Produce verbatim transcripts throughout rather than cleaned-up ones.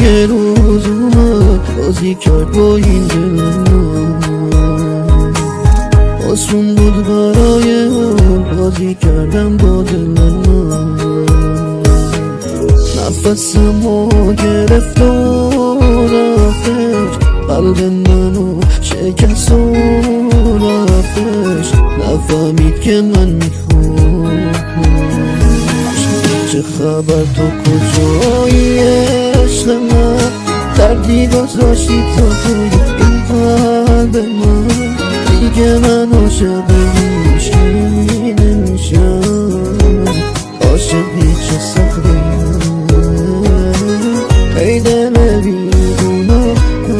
یه روز اومد بازی کرد با این دل من، آسون بود برای اون بازی کردم با دل من. نفسمو گرفت و رفتش، قلب منو شکست و رفتش، نفهمید که من میخوامش. چه خبر تو کجایی عشق من، دردی گذاشتی تو توی این قلب من، دیگه من عاشق هیچکی نمیشم، عاشق هیچ سخته. ای دل بیگناه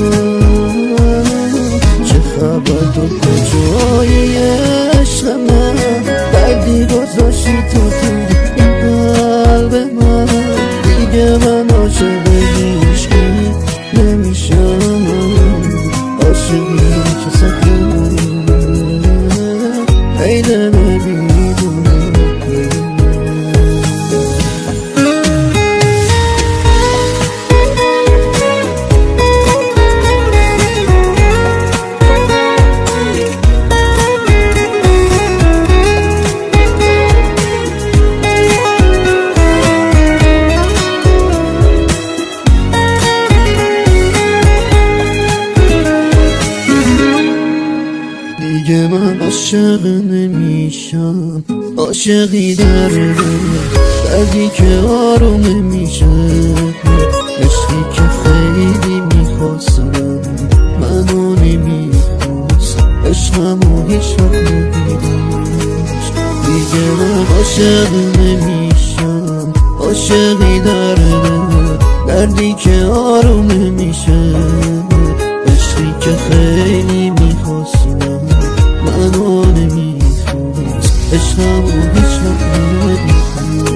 چه خبر تو کجایی عشق من، دردی گذاشتی تو توی این قلب من، دیگه من عاشق هیچکی نمیشم، عاشق هیچ سخته. ای دل بیگناه دیگه من عاشق نمیشم، عاشقی درده، دردی که آروم نمیشه، عشقی که خیلی میخواستم منو نمیخواست، عشقمو هیچ وقت نمیداشت. دیگه من عاشق نمیشم، عاشقی درده، دردی که آروم نمیشه، عشقی که خیلی میخواستم منو نمیخواست، عشقمو هیچ وقت نمیخواست.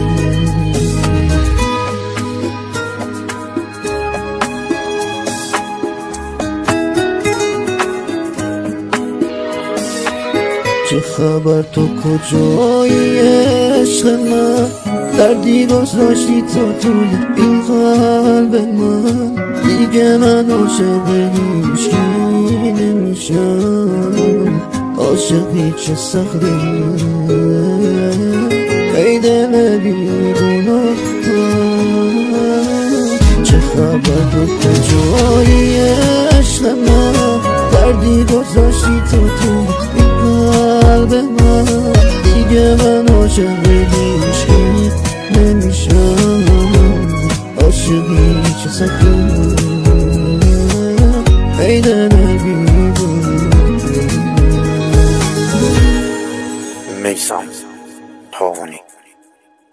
چه خبر تو کجایی عشق من، دردی گذاشتی تو توی این قلب من، دیگه من عاشق هیچکی نمیشم، عاشق هیچ سخته. ای دل بیگناه چه خبر تو کجایی عشق من، دردی گذاشتی تو توی این قلب من، دیگه من عاشق هیچکی نمیشم، عاشق هیچ سخته. ای دل بیگناه میثم طاهونی.